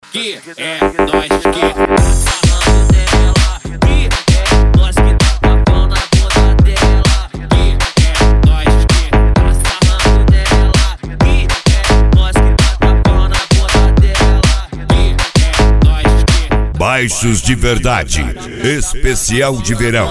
que é nós que tá sarrando dela, que é nós que tá papão na bunda dela, que é nós que tá sarrando dela, que é nós que tá papão na bunda dela, que é nós que. Baixos de Verdade, especial de verão.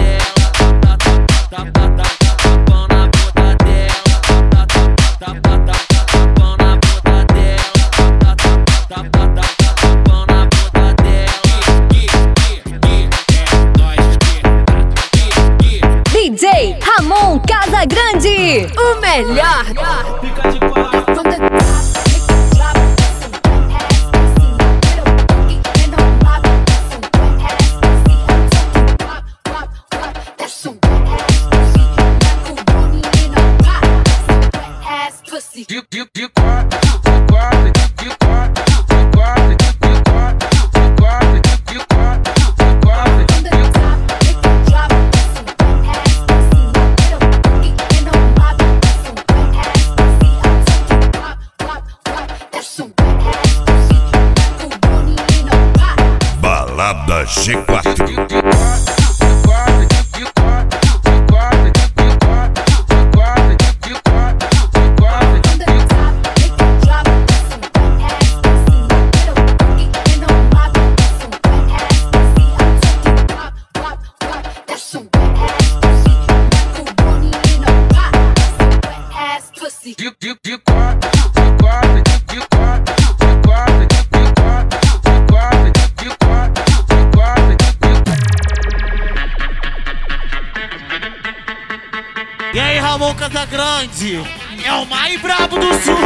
DJ Ramon Casagrande, o melhor. Fica de quatro. Balada G4. E aí, Ramon Casagrande, é o mais brabo do sul.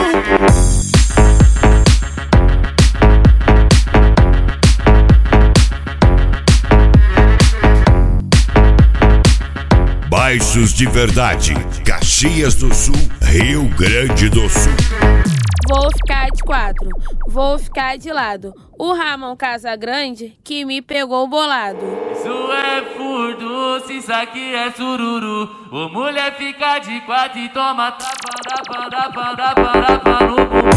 Baixos de Verdade, Caxias do Sul, Rio Grande do Sul. Vou ficar de quatro, vou ficar de lado. O Ramon Casagrande que me pegou bolado. Isso é furdunço, isso aqui é sururu. Ô mulher fica de quatro e toma tapa no bumbum.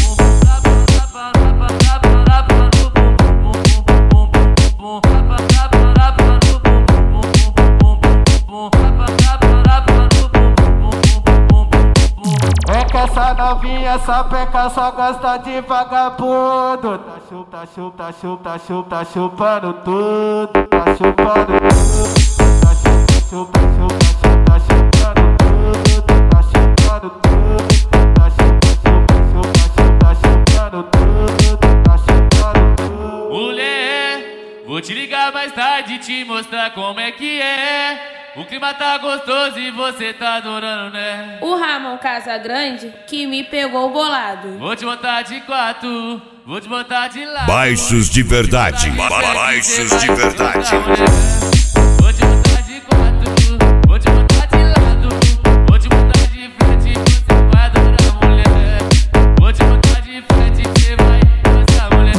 Essa novinha sapeca só gosta de vagabundo. Tá chupando tudo. Tá chupando tudo. Tá chupando tudo. Tá chupando tudo. Tá chupando tudo. Mulher, vou te ligar mais tarde e te mostrar como é que é. O clima tá gostoso e você tá adorando, né? O Ramon Casagrande que me pegou bolado. Vou te botar de quatro, vou te botar de lado. Baixos de Verdade, Baixos de Verdade. Vou te botar de quatro, vou te botar de lado. Vou te botar de frente, você vai adorar, mulher. Vou te botar de frente, você vai dançar, mulher.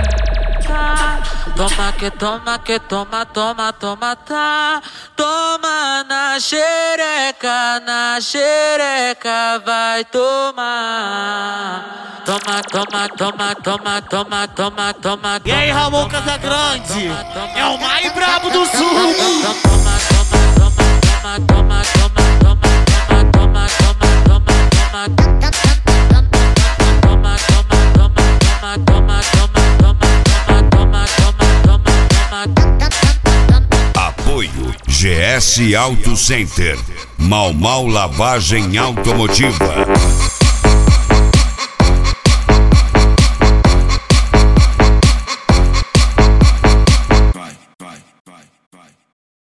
Toma que toma que toma, toma, toma, tá. Toma na xereca, vai tomar. Toma, toma, toma, toma, toma, toma, toma. E aí, Ramon Casagrande, é o mais brabo do sul. Toma, toma, toma, toma, toma, toma, toma, toma, toma, Apoio GS Auto Center, Mau Mau Lavagem Automotiva.